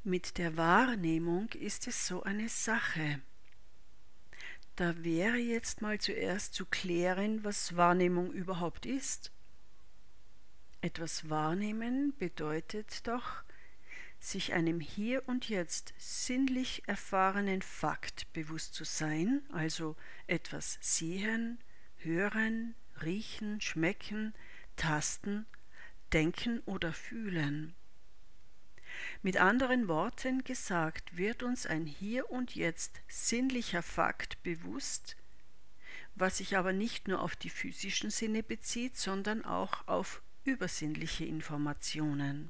Mit der Wahrnehmung ist es so eine Sache. Da wäre jetzt mal zuerst zu klären, was Wahrnehmung überhaupt ist. Etwas wahrnehmen bedeutet doch, sich einem hier und jetzt sinnlich erfahrenen Fakt bewusst zu sein, also etwas sehen, hören, riechen, schmecken, tasten, denken oder fühlen. Mit anderen Worten gesagt, wird uns ein hier und jetzt sinnlicher Fakt bewusst, was sich aber nicht nur auf die physischen Sinne bezieht, sondern auch auf übersinnliche Informationen.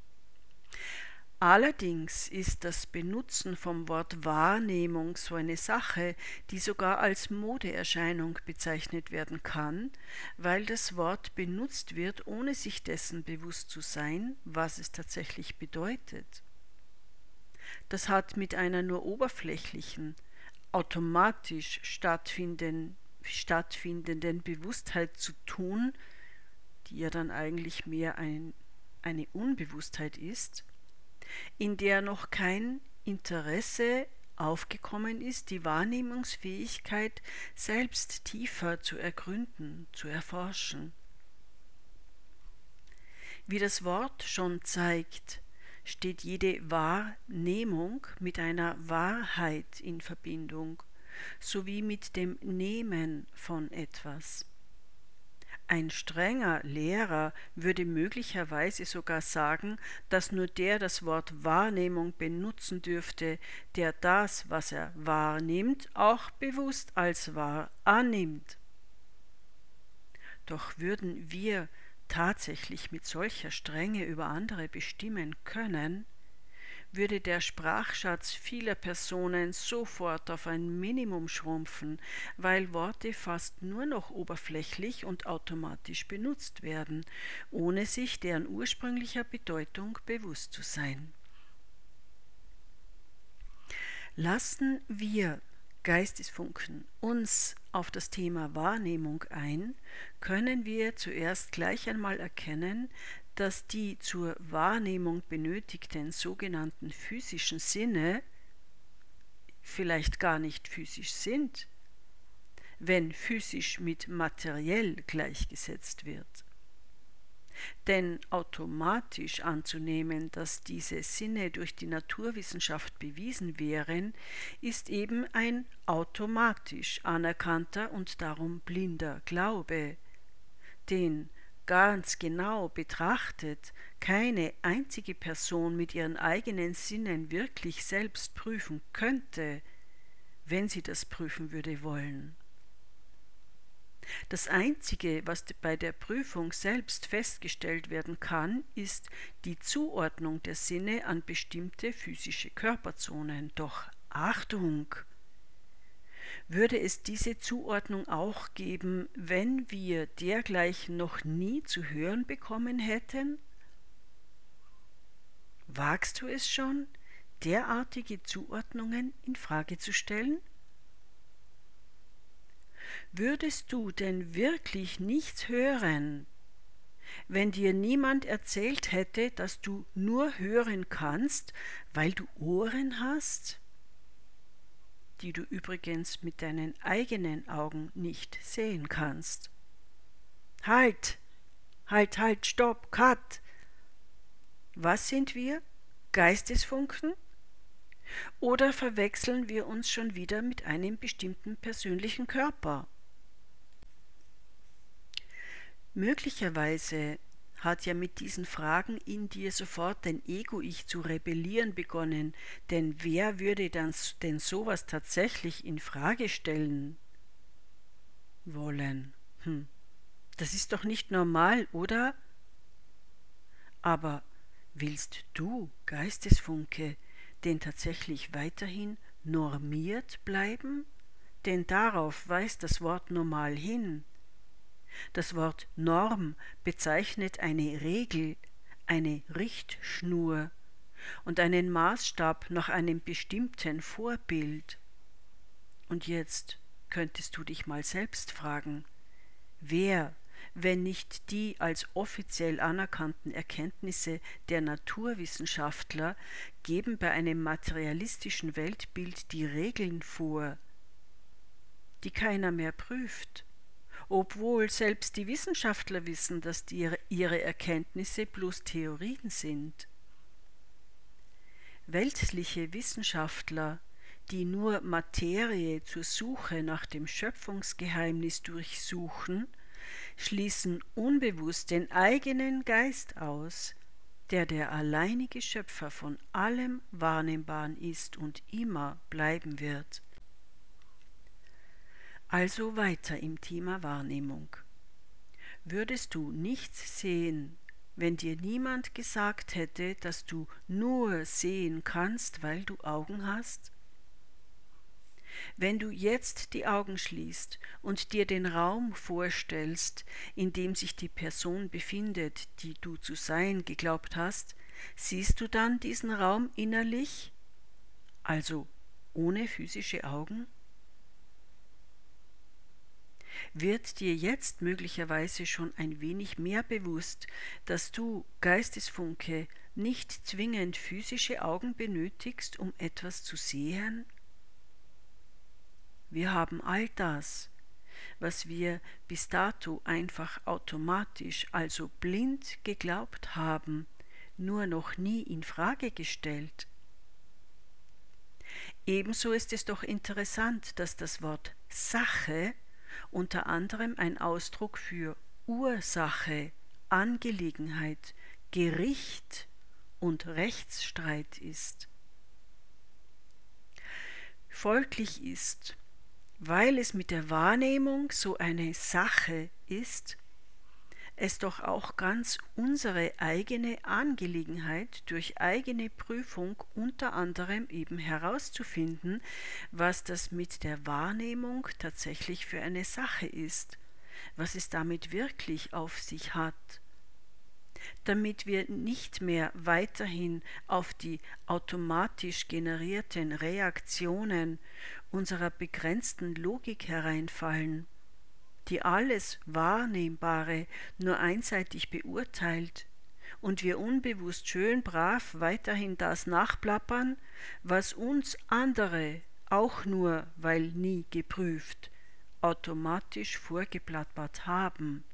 Allerdings ist das Benutzen vom Wort Wahrnehmung so eine Sache, die sogar als Modeerscheinung bezeichnet werden kann, weil das Wort benutzt wird, ohne sich dessen bewusst zu sein, was es tatsächlich bedeutet. Das hat mit einer nur oberflächlichen, automatisch stattfindenden Bewusstheit zu tun, die ja dann eigentlich mehr eine Unbewusstheit ist, in der noch kein Interesse aufgekommen ist, die Wahrnehmungsfähigkeit selbst tiefer zu ergründen, zu erforschen. Wie das Wort schon zeigt, steht jede Wahrnehmung mit einer Wahrheit in Verbindung, sowie mit dem Nehmen von etwas. Ein strenger Lehrer würde möglicherweise sogar sagen, dass nur der das Wort Wahrnehmung benutzen dürfte, der das, was er wahrnimmt, auch bewusst als wahr annimmt. Doch würden wir tatsächlich mit solcher Strenge über andere bestimmen können, würde der Sprachschatz vieler Personen sofort auf ein Minimum schrumpfen, weil Worte fast nur noch oberflächlich und automatisch benutzt werden, ohne sich deren ursprünglicher Bedeutung bewusst zu sein. Lassen wir Geistesfunken uns auf das Thema Wahrnehmung ein, können wir zuerst gleich einmal erkennen, dass die zur Wahrnehmung benötigten sogenannten physischen Sinne vielleicht gar nicht physisch sind, wenn physisch mit materiell gleichgesetzt wird. Denn automatisch anzunehmen, dass diese Sinne durch die Naturwissenschaft bewiesen wären, ist eben ein automatisch anerkannter und darum blinder Glaube, den ganz genau betrachtet keine einzige Person mit ihren eigenen Sinnen wirklich selbst prüfen könnte, wenn sie das prüfen würde wollen. Das Einzige, was bei der Prüfung selbst festgestellt werden kann, ist die Zuordnung der Sinne an bestimmte physische Körperzonen. Doch Achtung! Würde es diese Zuordnung auch geben, wenn wir dergleichen noch nie zu hören bekommen hätten? Wagst du es schon, derartige Zuordnungen in Frage zu stellen? Würdest du denn wirklich nichts hören, wenn dir niemand erzählt hätte, dass du nur hören kannst, weil du Ohren hast, die du übrigens mit deinen eigenen Augen nicht sehen kannst? Halt, stopp, cut! Was sind wir? Geistesfunken? Oder verwechseln wir uns schon wieder mit einem bestimmten persönlichen Körper? Möglicherweise hat ja mit diesen Fragen in dir sofort dein Ego-Ich zu rebellieren begonnen, denn wer würde denn sowas tatsächlich in Frage stellen wollen? Das ist doch nicht normal, oder? Aber willst du, Geistesfunke, denn tatsächlich weiterhin normiert bleiben? Denn darauf weist das Wort normal hin. Das Wort Norm bezeichnet eine Regel, eine Richtschnur und einen Maßstab nach einem bestimmten Vorbild. Und jetzt könntest du dich mal selbst fragen, wer wenn nicht die als offiziell anerkannten Erkenntnisse der Naturwissenschaftler, geben bei einem materialistischen Weltbild die Regeln vor, die keiner mehr prüft, obwohl selbst die Wissenschaftler wissen, dass ihre Erkenntnisse bloß Theorien sind. Weltliche Wissenschaftler, die nur Materie zur Suche nach dem Schöpfungsgeheimnis durchsuchen, schließen unbewusst den eigenen Geist aus, der alleinige Schöpfer von allem Wahrnehmbaren ist und immer bleiben wird. Also weiter im Thema Wahrnehmung. Würdest du nichts sehen, wenn dir niemand gesagt hätte, dass du nur sehen kannst, weil du Augen hast? Wenn du jetzt die Augen schließt und dir den Raum vorstellst, in dem sich die Person befindet, die du zu sein geglaubt hast, siehst du dann diesen Raum innerlich, also ohne physische Augen? Wird dir jetzt möglicherweise schon ein wenig mehr bewusst, dass du, Geistesfunke, nicht zwingend physische Augen benötigst, um etwas zu sehen? Wir haben all das, was wir bis dato einfach automatisch, also blind geglaubt haben, nur noch nie in Frage gestellt. Ebenso ist es doch interessant, dass das Wort Sache unter anderem ein Ausdruck für Ursache, Angelegenheit, Gericht und Rechtsstreit ist. Folglich ist, weil es mit der Wahrnehmung so eine Sache ist, es doch auch ganz unsere eigene Angelegenheit durch eigene Prüfung unter anderem eben herauszufinden, was das mit der Wahrnehmung tatsächlich für eine Sache ist, was es damit wirklich auf sich hat, damit wir nicht mehr weiterhin auf die automatisch generierten Reaktionen unserer begrenzten Logik hereinfallen, die alles Wahrnehmbare nur einseitig beurteilt und wir unbewusst schön brav weiterhin das nachplappern, was uns andere, auch nur weil nie geprüft, automatisch vorgeplappert haben.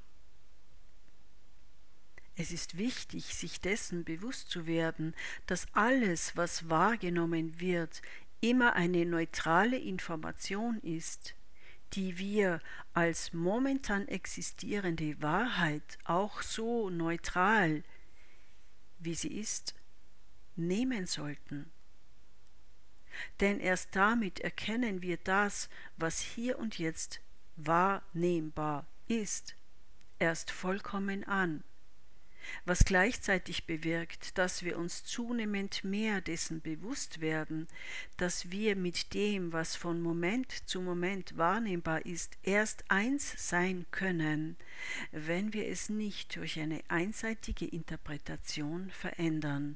Es ist wichtig, sich dessen bewusst zu werden, dass alles, was wahrgenommen wird, immer eine neutrale Information ist, die wir als momentan existierende Wahrheit auch so neutral, wie sie ist, nehmen sollten. Denn erst damit erkennen wir das, was hier und jetzt wahrnehmbar ist, erst vollkommen an, was gleichzeitig bewirkt, dass wir uns zunehmend mehr dessen bewusst werden, dass wir mit dem, was von Moment zu Moment wahrnehmbar ist, erst eins sein können, wenn wir es nicht durch eine einseitige Interpretation verändern.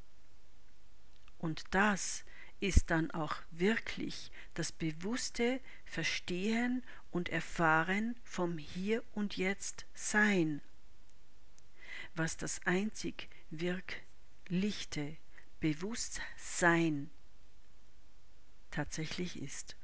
Und das ist dann auch wirklich das bewusste Verstehen und Erfahren vom Hier und Jetzt Sein, was das einzig wirkliche Bewusstsein tatsächlich ist.